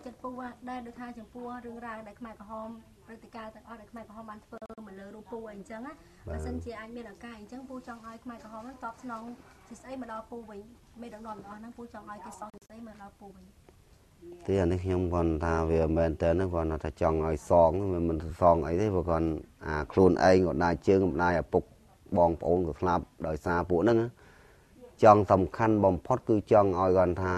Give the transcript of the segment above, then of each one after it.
ចិត្តពូដែរដូចថាចំពោះរឿងរ៉ាវដែលខ្មែរក្រហមព្រឹត្តិការណ៍ទាំងអស់ដែលខ្មែរក្រហមបានធ្វើមកលើរូបពូអីចឹងណាបើសិនជាអាចមានឱកាសអញ្ចឹងពូចង់ឲ្យខ្មែរក្រហមហ្នឹងតបស្នងជាស្អីមកដល់ពូវិញមេដឹកនាំទាំងអស់ហ្នឹងពូចង់ឲ្យគេសងជាស្អីមកដល់ពូវិញទីអានេះខ្ញុំគាត់ថាវាមែនតើហ្នឹងគាត់ថាចង់ឲ្យសងមិនសងអីទេព្រោះគាត់ខ្លួនឯងគាត់ដែរជើងម្ដាយឪពុកបងប្អូនក៏ស្លាប់ដោយសារពួកហ្នឹងចង់សំខាន់បំផុតគឺចង់ឲ្យគាត់ថា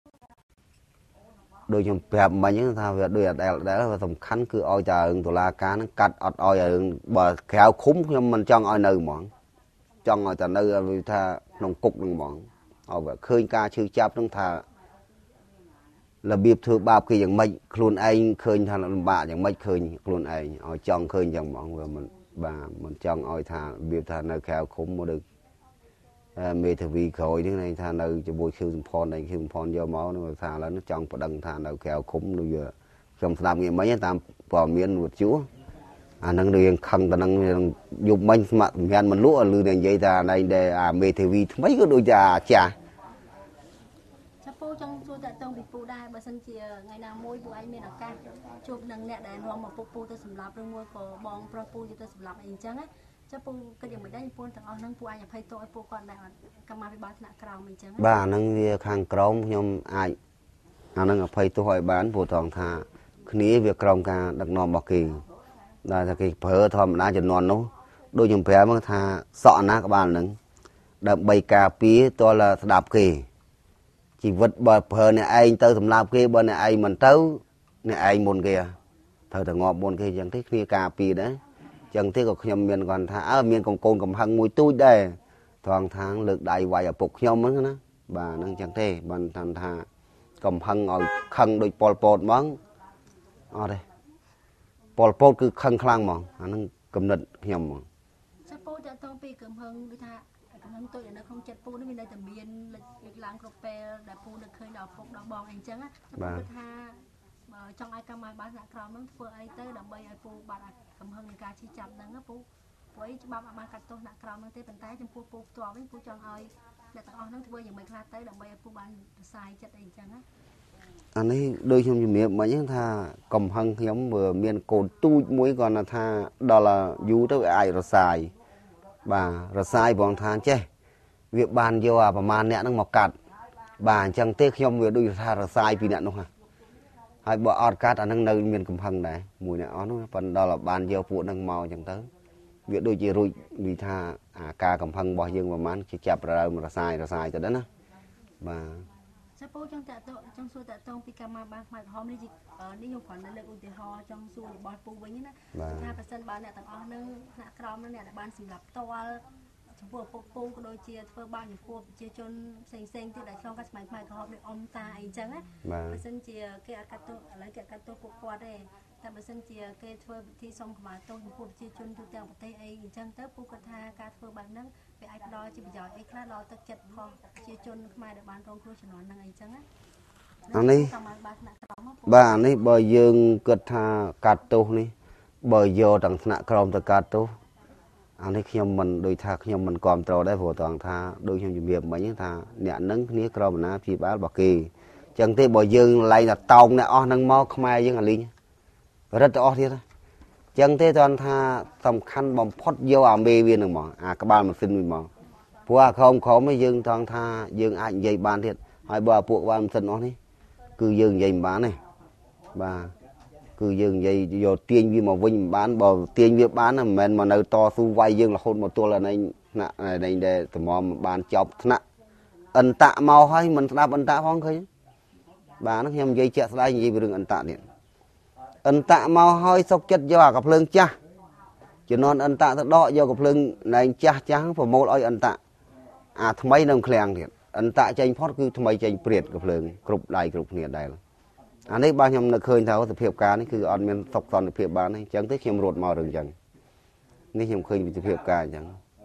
ដូចខ្ញុំប្រាប់មិញថាវាដូចអដែលវាសំខាន់គឺឲ្យតែរឿងតុលាការហ្នឹងកាត់អត់ឲ្យរឿងបើក្រៅឃុំខ្ញុំមិនចង់ឲ្យនៅហ្មងចង់ឲ្យតែនៅថាក្នុងគុកហ្នឹងហ្មងឲ្យវាឃើញការឈឺចាប់ហ្នឹងថារបៀបធ្វើបាបគេយ៉ាងម៉េចខ្លួនឯងឃើញថាលំបាកយ៉ាងម៉េចឃើញខ្លួនឯងឲ្យចង់ឃើញយ៉ាងហ្មងវាមិនបាទមិនចង់ឲ្យថារបៀបថានៅក្រៅឃុំមកដូចមេធាវីក្រោយនេះថានៅជាមួយខៀវសំផនឯងខៀវសំផនយកមកនឹងថាឥឡូវចង់ប្តឹងថានៅក្រៅឃុំដូចខ្ញុំស្ដាប់ងាយមិញតាមព័ត៌មានវិទ្យុអានឹងរឿងខឹងតែនឹងយប់មិញស្មាក់សម្រាប់មិនលក់ឮតែនិយាយថាណៃដែលអាមេធាវីថ្មីក៏ដូចជាអាចាស់ពូចង់ជួយតាក់ទងពីពូដែរបើសិនជាថ្ងៃណាមួយពូឯងមានឱកាសជួបនឹងអ្នកដែលនាំមកពុកពូទៅសម្លាប់ឬមួយក៏បងប្រុសពូទៅសម្លាប់អីអញ្ចឹងណាចាំពូគិតយ៉ាងម៉េចដែរពូទាំងអស់ហ្នឹងពូអាចអភ័យទោសឲ្យពូគាត់ដែរកម្មាភិបាលថ្នាក់ក្រោមអីចឹងបាទអាហ្នឹងវាខាងក្រោមខ្ញុំអាចអាហ្នឹងអភ័យទោសឲ្យបានព្រោះត្រង់ថាគ្នាវាក្រោមការដឹកនាំរបស់គេដែលថាគេប្រើធម្មតាជំនាន់នោះដូចខ្ញុំប្រាប់មកថាសក់ណាក្បាលហ្នឹងដើម្បីការពារតលស្ដាប់គេជីវិតបើប្រើអ្នកឯងទៅសម្លាប់គេបើអ្នកឯងមិនទៅអ្នកឯងមុនគេត្រូវតែងាប់មុនគេអញ្ចឹងទេគ្នាការពារដែរអញ្ចឹងទេក៏ខ្ញុំមានគាត់ថាមានកូនកំហឹងមួយទូចដែរត្រង់ថាលើកដៃវាយឪពុកខ្ញុំហ្នឹងណាបាទហ្នឹងអញ្ចឹងទេបានថាកំហឹងឲ្យខឹងដូចប៉ុលពតហ្មងអត់ទេប៉ុលពតគឺខឹងខ្លាំងហ្មងអាហ្នឹងគំនិតខ្ញុំហ្មងចាំពូតើតងពីកំហឹងដូចថាកំហឹងតូចនៅក្នុងចិត្តពូនេះមានតែមានលេចឡើងគ្រប់ពេលដែលពូនឹកឃើញដល់ឪពុកដល់បងអីអញ្ចឹងណាពូគិតថាបើចង់ឲ្យកម្មាភិបាលថ្នាក់ក្រោមហ្នឹងធ្វើអីទៅដើម្បីឲ្យពូបាត់កំហឹងនៃការឈឺចាប់ហ្នឹងពូព្រោះច្បាប់អាចបានកាត់ទោសថ្នាក់ក្រោមហ្នឹងទេប៉ុន្តែចំពោះពូផ្ទាល់វិញពូចង់ឲ្យអ្នកទាំងអស់ហ្នឹងធ្វើយ៉ាងម៉េចខ្លះទៅដើម្បីឲ្យពូបានរសាយចិត្តអីអញ្ចឹងណាអានេះដូចខ្ញុំជំរាបមិញថាកំហឹងខ្ញុំវាមានកូនទូចមួយគាត់ថាដល់យូរទៅអាចរសាយបាទរសាយបងថាចេះវាបានយកប្រមាណអ្នកហ្នឹងមកកាត់បាទអញ្ចឹងទេខ្ញុំវាដូចថារសាយពីអ្នកនោះហើយបើអត់កាត់អាហ្នឹងនៅមានកំហឹងដែរមួយអ្នកអស់នោះប៉ុន្តែដល់បានយកពួកហ្នឹងមកអញ្ចឹងទៅវាដូចជារួចនិយាយថាអាការកំហឹងរបស់យើងប្រហែលជាចាប់រើរសាយទៅដែរណាបាទចាំពូចង់ចង់សួរតាក់ទងពីកម្មាភិបាលខ្មែរក្រហមនេះនេះខ្ញុំគ្រាន់តែលើកឧទាហរណ៍ចង់សួររបស់ពូវិញណាថាប្រសិនបើអ្នកទាំងអស់នឹងថ្នាក់ក្រោមនឹងអ្នកដែលបានសម្លាប់ផ្ទាល់ចំពោះឪពុកពូក៏ដូចជាធ្វើបាបចំពោះប្រជាជនផ្សេងទៀតដែលឆ្លងកាត់ស្មៃខ្មែរក្រហមដូចអ៊ំតាអីចឹងណាបើសិនជាគេអត់កាត់ទោសឥឡូវគេអត់កាត់ទោសពួកគាត់ទេតែបើសិនជាគេធ្វើពិធីសុំខមាទោសចំពោះប្រជាជនទូទាំងប្រទេសអីអញ្ចឹងទៅពូគាត់ថាការធ្វើបែបហ្នឹងវាអាចផ្ដល់ជាប្រយោជន៍អីខ្លះដល់ទឹកចិត្តរបស់ប្រជាជនខ្មែរដែលបានរងគ្រោះជំនាន់ហ្នឹងអីចឹងណាអានេះបាទនេះបើយើងគិតថាកាត់ទោសនេះបើយកទាំងថ្នាក់ក្រោមទៅកាត់ទោសអានេះខ្ញុំមិនដូចថាខ្ញុំមិនគ្រប់គ្រងដែរព្រោះត្រង់ថាដូចខ្ញុំជំរាបមិញថាអ្នកនឹងគ្នាក្រមអាណាព្យាបាលរបស់គេអញ្ចឹងទេបើយើងឡើងតែតោងអ្នកអស់ហ្នឹងមកខ្មែរយើងអាលីងរឹតទៅអស់ទៀតអញ្ចឹងទេត្រង់ថាសំខាន់បំផុតយកអាមេវានឹងមកអាក្បាលម៉ាស៊ីនវិញមកព្រោះអាក្រមៗយើងត្រង់ថាយើងអាចនិយាយបានទៀតហើយបើពួកក្បាលម៉ាស៊ីនអស់នេះគឺយើងនិយាយមិនបានទេបាទគឺយើងនិយាយយកទាញវាមកវិញមិនបានបើទាញវាបានមិនមែនមកនៅតស៊ូវាយយើងរហូតមកទល់អានេះថ្នាក់នេះដែលតម្រាំបានចប់ថ្នាក់អិនតាក់មកហើយមិនស្ដាប់អិនតាក់ផងឃើញបាទហ្នឹងខ្ញុំនិយាយជាក់ស្ដែងនិយាយពីរឿងអិនតាក់នេះអិនតាក់មកហើយសុកចិត្តយកអាកាភ្លើងចាស់ជំនាន់អិនតាក់ទៅដកយកកាភ្លើងណែងចាស់ប្រមូលឲ្យអិនតាក់អាថ្មីនៅឃ្លាំងទៀតអិនតាក់ចេញផុតគឺថ្មីចេញព្រាតកាភ្លើងគ្រប់ដៃគ្រប់គ្នាដែរអានេះបាទខ្ញុំនឹកឃើញថាសភាពការនេះគឺអត់មានសុខសន្តិភាពបានទេអញ្ចឹងទេខ្ញុំរត់មករឿងអញ្ចឹងនេះខ្ញុំឃើញពីសភាពការអញ្ចឹង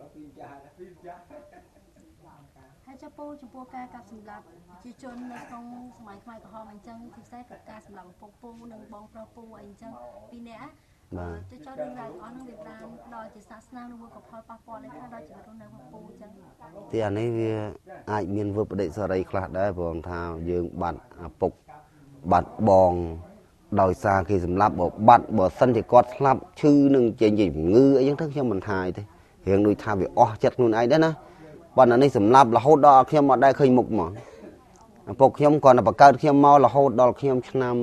ហើយចំពោះការកាប់សម្លាប់ប្រជាជននៅក្នុងសម័យខ្មែរក្រហមអញ្ចឹងពិសេសគឺការសម្លាប់ឪពុកពូនិងបងប្រុសពូអីអញ្ចឹងពីរនាក់ទៅចោលរឿងរ៉ាវអស់ហ្នឹងវាបានដល់ជាសាសនានិងក៏ផលប៉ះពាល់ដល់ដល់ជីវិតរស់នៅរបស់ពូអញ្ចឹងទីអានេះវាអាចមានវិបដិសារីខ្លះដែរព្រោះថាយើងបាត់ឪពុកបាត់បងដោយសារគេសម្លាប់បាត់បើសិនជាគាត់ស្លាប់ឈឺនឹងចេញជាជំងឺអីចឹងទៅខ្ញុំមិនថាទេរៀងដូចថាវាអស់ចិត្តខ្លួនឯងដែរណាប៉ុន្តែនេះសម្លាប់រហូតដល់ខ្ញុំអត់ដែលឃើញមុខហ្មងឪពុកខ្ញុំគាត់តែបង្កើតខ្ញុំមករហូតដល់ខ្ញុំឆ្នាំ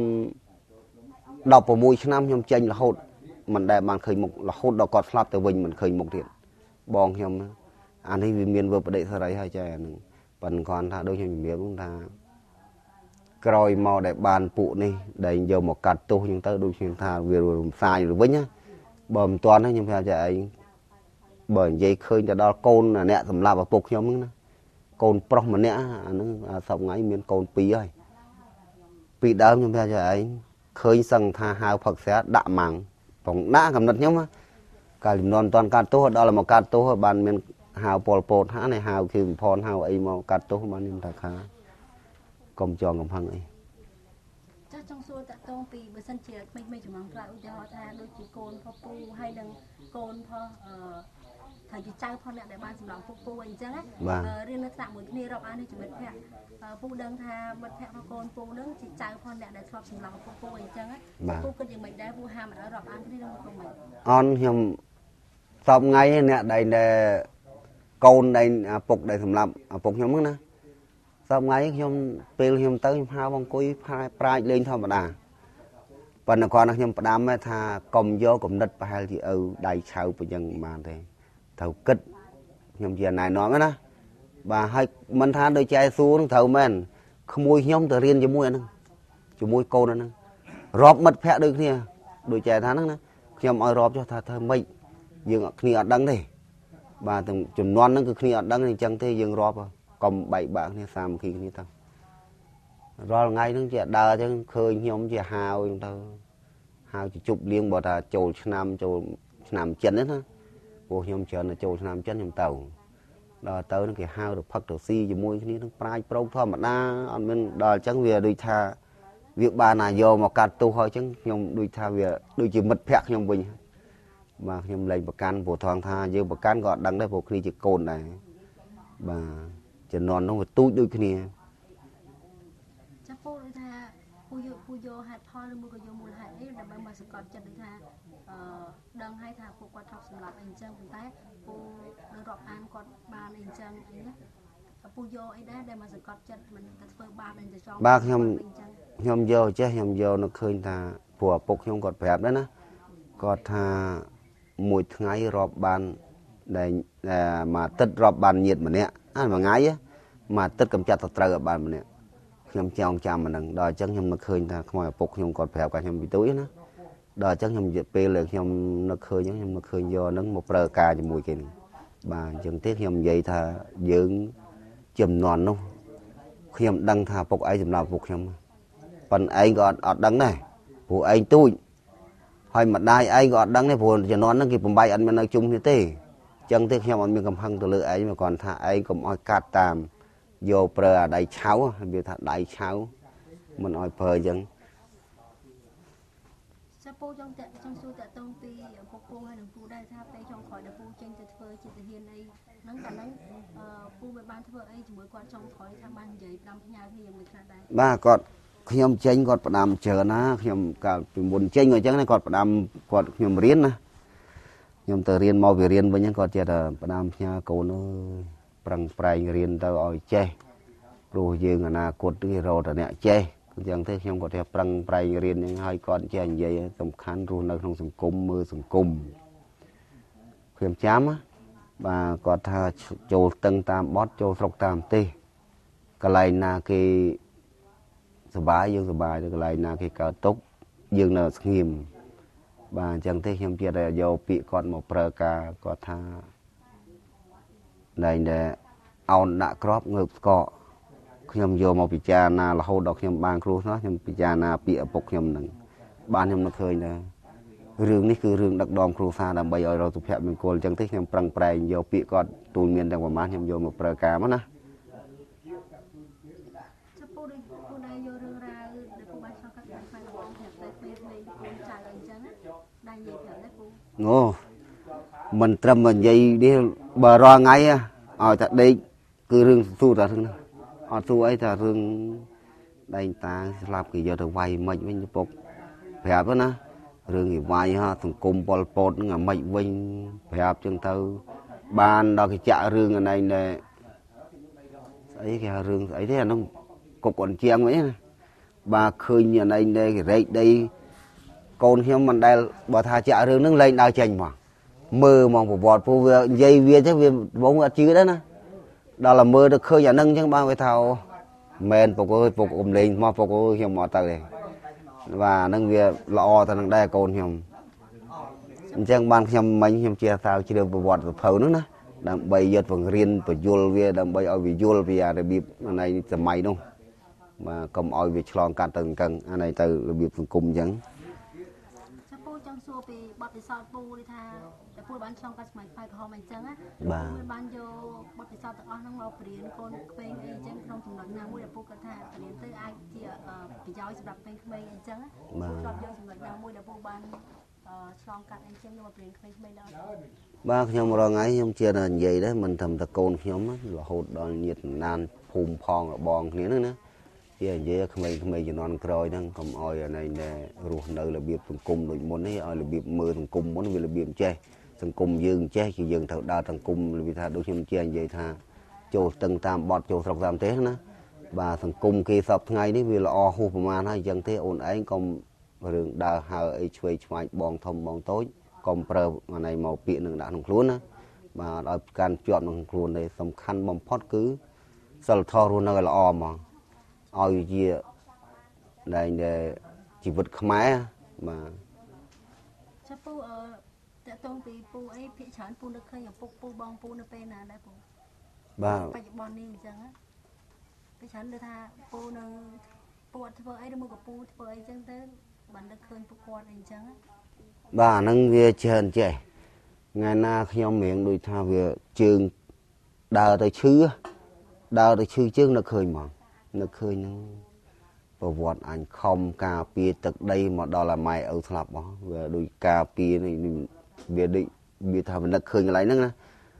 16ឆ្នាំខ្ញុំចេញរហូតមិនដែលបានឃើញមុខរហូតដល់គាត់ស្លាប់ទៅវិញមិនឃើញមុខទៀតបងខ្ញុំអានេះវាមានវិបត្តិសេរីហើយចែអានឹងប៉ុន្តែគាត់ថាដូចខ្ញុំជំរាបថាក្រោយមកដែលបានពួកនេះដែលយកមកកាត់ទោសចឹងទៅដូចខ្ញុំថាវារំសាយទៅវិញណាបើមិនទាន់ទេខ្ញុំប្រាប់ចែឯងបើនិយាយឃើញទៅដល់កូនអ្នកសម្លាប់ឪពុកខ្ញុំហ្នឹងណាកូនប្រុសម្នាក់អាហ្នឹងសប្ងៃមានកូន2ហើយពីដើមខ្ញុំប្រាប់ចែឯងឃើញសឹងថាហៅផឹកស្រាដាក់ម៉ាំងផងដាក់កំណត់ខ្ញុំកាលចំនួនមិនទាន់កាត់ទោសដល់មកកាត់ទោសបានមានហៅពលពតហានេះហៅគឺបំផនហៅអីមកកាត់ទោសបានខ្ញុំថាខាកុំចងកំហឹងអីចាស់ចង់សួរតាក់ទងពីបើសិនជាក្មេងៗចំនួនក្រោយឧទាហរណ៍ថាដូចជាកូនផពូហើយនឹងកូនផថាជាចៅផងអ្នកដែលបានសម្លងពុកពូអីចឹងណារៀននៅថ្នាក់មួយគ្នារាប់អាននេះជំនិតភ័ក្រពូដឹងថាមិត្តភ័ក្តិរបស់កូនពូនឹងជាចៅផងអ្នកដែលធ្លាប់សម្លងពុកពូអីចឹងណាពូគិតយ៉ាងម៉េចដែរពូហាមអត់ឲ្យរាប់អានគ្នានឹងពុកមិនអន់ខ្ញុំសពថ្ងៃអ្នកដែលកូនដែលពុកដែលសម្លាប់ឪពុកខ្ញុំហ្នឹងណាសពថ្ងៃខ្ញុំពេលខ្ញុំទៅខ្ញុំហៅអង្គុយប្រាជ្ញលេងធម្មតាប៉ុន្តែគាត់ខ្ញុំផ្ដាំថាកុំយកគំនិតប្រហែលជាឪដៃឆៅពេញយ៉ាងបានទេត្រូវគិតខ្ញុំជាណែនាំណាបាទហើយមិនថាដូចចែសួរនឹងត្រូវមែនក្មួយខ្ញុំទៅរៀនជាមួយអាហ្នឹងជាមួយកូនអាហ្នឹងរាប់មិត្តភ័ក្តិដូចគ្នាដូចចែថាហ្នឹងណាខ្ញុំឲ្យរាប់ចុះថាធ្វើម៉េចយើងគ្នាអត់ដឹងទេបាទចំនួនហ្នឹងគឺគ្នាអត់ដឹងអញ្ចឹងទេយើងរាប់កុំបែកបាក់គ្នាសាមគ្គីគ្នាទៅរាល់ថ្ងៃហ្នឹងជាដើរអញ្ចឹងឃើញខ្ញុំជាហាវអញ្ចឹងទៅហាវជាជប់លៀងបើថាចូលឆ្នាំចិនណាព្រោះខ្ញុំច្រើនចូលឆ្នាំចិនខ្ញុំទៅដល់ទៅនឹងគេហៅទៅផឹកទៅស៊ីជាមួយគ្នានឹងប្រាជ្ញប្រោកធម្មតាអត់មានដល់អញ្ចឹងវាដូចថាវាបានណាយកមកកាត់ទោសហើយអញ្ចឹងខ្ញុំដូចថាវាដូចជាមិត្តភក្តិខ្ញុំវិញបាទខ្ញុំលែងប្រកាន់ព្រោះថងថាយើងប្រកាន់ក៏អត់ដឹងដែរព្រោះគ្នាជាកូនដែរបាទជំនាន់នោះវាទូចដូចគ្នាចាពូដូចថាពូយកហេតុផលឬមួយក៏យកមូលហេតុអីដើម្បីមកសង្កត់ចិត្តដូចថាដឹងហើយថាពួកគាត់ធ្លាប់សម្លាប់អីអញ្ចឹងប៉ុន្តែពូនឹងរាប់អានគាត់បានអីអញ្ចឹងអីណាពូយកអីដែរដែលមកសង្កត់ចិត្តមិនទៅធ្វើបាបនឹងទៅចង់បាទខ្ញុំយកចេះខ្ញុំយកនឹកឃើញថាព្រោះឪពុកខ្ញុំគាត់ប្រាប់ដែរណាគាត់ថាមួយថ្ងៃរាប់បានដែលមួយអាទិត្យរាប់បានញាតិម្នាក់មួយថ្ងៃមួយអាទិត្យកំចាត់ទៅត្រូវឲ្យបានម្នាក់ខ្ញុំចង់ចាំអាហ្នឹងដល់អញ្ចឹងខ្ញុំនឹកឃើញថាខ្មោចឪពុកខ្ញុំគាត់ប្រាប់គាត់ខ្ញុំពីទូចណាដល់អញ្ចឹងខ្ញុំនិយាយពេលខ្ញុំនឹកឃើញខ្ញុំនឹកឃើញយកហ្នឹងមកប្រើការជាមួយគេហ្នឹងបាទអញ្ចឹងទេខ្ញុំនិយាយថាយើងចំនួននោះខ្ញុំដឹងថាពុកឯងសម្រាប់ពុកខ្ញុំប៉ុន្តែឯងក៏អត់ដឹងដែរព្រោះឯងទូចហើយម្ដាយឯងក៏អត់ដឹងដែរព្រោះចំនួនហ្នឹងគេបំបីអត់មាននៅជុំគ្នាទេអញ្ចឹងទេខ្ញុំអត់មានកំហឹងទៅលើឯងមកគាត់ថាឯងកុំឲ្យកាត់តាមយកប្រើអាដៃឆៅវាថាដៃឆៅមិនឲ្យប្រើអញ្ចឹងចាពូចង់សួរតាក់ទងពីពុកពូហើយនឹងពូដែរថាពេលចុងក្រោយដែលពូចេញទៅធ្វើជាទាហានអីហ្នឹងកាលហ្នឹងពូមិនបានធ្វើអីជាមួយគាត់ចុងក្រោយថាបាននិយាយផ្ដាំផ្ញើគ្នាយ៉ាងម៉េចខ្លះដែរបាទគាត់ខ្ញុំចេញគាត់ផ្ដាំច្រើនណាខ្ញុំកាលពីមុនចេញក៏អញ្ចឹងដែរគាត់ផ្ដាំគាត់ខ្ញុំរៀនណាខ្ញុំទៅរៀនមកវារៀនវិញហ្នឹងគាត់ចេះតែផ្ដាំផ្ញើកូនអើយប្រឹងប្រែងរៀនទៅឲ្យចេះព្រោះយើងអនាគតគេរកតែអ្នកចេះអញ្ចឹងទេខ្ញុំគាត់ថាប្រឹងប្រែងរៀនហ្នឹងឲ្យគាត់ចេះនិយាយសំខាន់រស់នៅក្នុងសង្គមមើលសង្គមខ្ញុំចាំបាទគាត់ថាចូលស្ទឹងតាមបត់ចូលស្រុកតាមទេសកន្លែងណាគេសុបាយយើងសុបាយទៅកន្លែងណាគេកើតទុកយើងនៅស្ងៀមបាទអញ្ចឹងទេខ្ញុំជឿថាយកពាក្យគាត់មកប្រើការគាត់ថាដែលអោនដាក់ក្របងើបស្កកខ្ញុំយកមកពិចារណារហូតដល់ខ្ញុំបានគ្រូនោះខ្ញុំពិចារណាពាក្យឪពុកខ្ញុំនឹងបានខ្ញុំនឹកឃើញថារឿងនេះគឺរឿងដឹកនាំគ្រួសារដើម្បីឲ្យរកសុភមង្គលអញ្ចឹងទេខ្ញុំប្រឹងប្រែងយកពាក្យគាត់ទូលមានទាំងប្រមាណខ្ញុំយកមកប្រើការមកណាពូដែរយករឿងរ៉ាវដែលពូបានឆ្លងកាត់បានផ្នែករបស់ប្រាប់តែពេលលេងកូនចៅអីចឹងដែរនិយាយប្រាប់ដែរពូអូមិនត្រឹមនិយាយនេះបើរាល់ថ្ងៃឲ្យតែដេកគឺរឿងស៊ូតែរឿងហ្នឹងអត់ស៊ូអីតែរឿង đây ta làm cái giờ được vay mình với bốc phép đó nè rừng thì vay ha thằng cùng bol pot nó mình vinh phép chân thâu ban đó cái chợ rừng ở này nè ấy cái rừng ấy thế là nó cục còn chiang ấy nè bà khơi như này đây cái đây con hiếm mình đây bà thà chợ rừng nó lên đào chành mà mơ mong của bọt phụ dây viên chứ viên bóng ở chứ đó nè đó là mơ được khơi nhà nâng chứ bao cái thao men phục lên mà phục hiểm mỏ tờ này và nâng việc lọ thằng đây con hiểm chẳng ban hiểm mấy hiểm chia sao chỉ được bọt phở nữa nè đang bay giật bằng riêng và dul về đang bay ở vì dul vì để bị này tầm mày đâu mà cầm oi việc lon cả từng cần anh này từ việc cùng chẳng trong xua bị bọt bị sọt pu đi thaแต่พูดบ้านช่องก็สมัยไฟพอมันจังอ่ะบ้านโยบอดไปสอบตะอ้อนน้องเราเปลี่ยนคนเป็นไอ้จังขนมถุงหนังน้ำมุ้ยแต่พูดกันท่าเปลี่ยนตื้อไอ้ที่ไปย้อยสำหรับเป็นเป็นไอ้จังอ่ะชอบโยสำหรับน้ำมุ้ยแต่พูดบ้านช่องกันไอ้จังมาเปลี่ยนเป็นไม่ได้ ba nhom rồi ngay nhom chia là vậy đấy mình thầm ta côn nhom là hột đòn nhiệt nan phùm phong ở bòn thế nữa vậy vậy không mấy chỉ non còi đang cầm oi này nè ruột nơi là biệp thằng cung rồi muốn ấy oi là biệp mưa thằng cung muốn vì là biệp che thằng cung dương che chỉ dương thằng đào thằng cung là vì thà đôi nhom che vậy thà châu từng tam bọt châu sọc tam thế nữa và thằng cung kia sập ngay đấy vì là o hù mà hay dân thế ổn ấy còn rừng đào hờ ấy chơi chơi bòn thầm bòn tối còn bờ mà này màu biển đừng đã thằng luôn á mà ở can chọn thằng luôn đây tầm khăn bom phốt cứ sờ thò luôn nơi là o mà oi gì đây để chỉ vật khmái mà chắc puแต่ตรงปีปูไอ้พี่ฉันปูนึกเคยอย่างปูบองปูนึกเป็นนะได้ปูปัจจุบันนี้จังอ่ะพี่ฉันเลยท่าปูนึงปวดเธอไอ้ดูมือกับปูเธอไอ้จังเต้บันนึกเคยปูกอดไอ้จังอ่ะ bà nâng về trên trẻ ngày na khi ông miệng đôi tha về trường đào tới chư trước nó khơi mà nó khơi nó và vọt anh không cà pia tật đây mà đó là mày ở thập đó về đôi cà pia này về định về thằng nó khơi lại nữa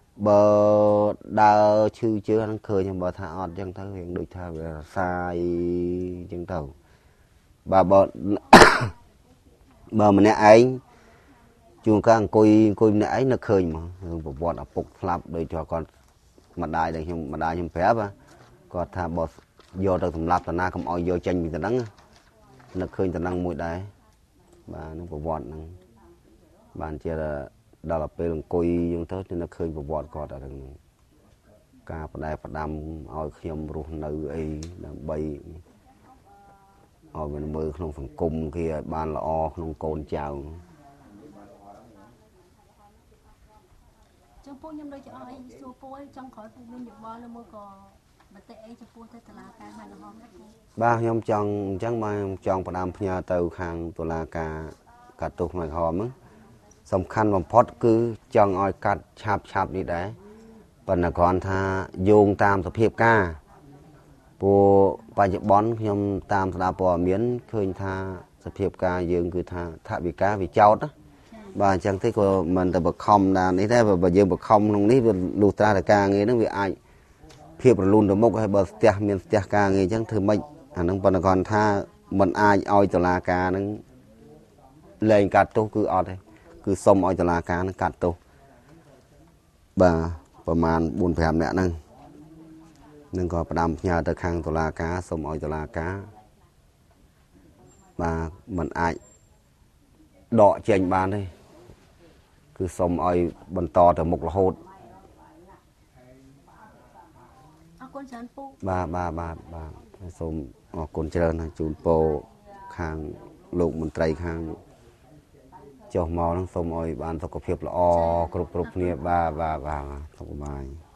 bờ đào chư chưa nó khơi nhưng bờ thà ọt chẳng thấy hiện đôi tha về sai chẳng thầu bà bờ bờ mình ấy chuồng càng coi nãy nó khơi mà một bọn phục lạp để cho con mặt đai đây nhưng mặt đai nhưng phép á còn thà bỏ vô được thùng lạp là na không oi vô tranh mình ta đắng nó khơi ta đắng mũi đấy và nó một bọn năng bạn chia là đó là pe lần coi nhưng thế nên nó khơi một bọn còn là đằng cả phần đai phần đam oi khiêm ruộng nữ ấy làm bay oi mình mơ không phần cung kia ban là o không côn chào trongปูnhâm đây cho ai sốปูấy trong khỏiปูnên được bao lâu mới có mà tệ ấy choปูtới là cái mà nó hòm ba nhom chọn chẳng ba chọn phần đam nhà từ hàng tổ là cả tục này hòm áสำคัญបំផុតគឺចង់ឲ្យកាត់ឆាប់នេះដែរប៉ុន្តែគ្រាន់ថាយោងតាមសភាពការព្រោះបច្ចុប្បន្នខ្ញុំតាមស្ដាប់ព័ត៌មានឃើញថាសភាពការយើងគឺថាថវិកាវាចោតណាបាទអញ្ចឹងទេក៏មិនតែបខំដែរនេះដែរបើយើងបខំក្នុងនេះវាលុះត្រាតែការងារហ្នឹងវាអាចភាពរលូនទៅមុខហើយបើស្ទះមានស្ទះការងារអញ្ចឹងធ្វើម៉េចអាហ្នឹងប៉ុន្តែគ្រាន់ថាមិនអាចឲ្យតុលាការហ្នឹងលែងកាត់ទោសគឺអត់ទេគឺសុំឲ្យតុលាការនឹងកាត់ទោសបាទប្រហែល 4-5 នាក់ហ្នឹងនឹងក៏ផ្ដាំផ្ញើទៅខាងតុលាការសុំឲ្យតុលាការបាទមិនអាចដកចេញបានទេគឺសុំឲ្យបន្តទៅមុខរហូតអរគុណច្រើនពូបាទសូមអរគុណច្រើនជូនពរខាងលោកមន្ត្រីខាងចុះមកនឹងសូមឲ្យបានសុខភាពល្អគ្រប់គ្នាបាទសុខសប្បាយ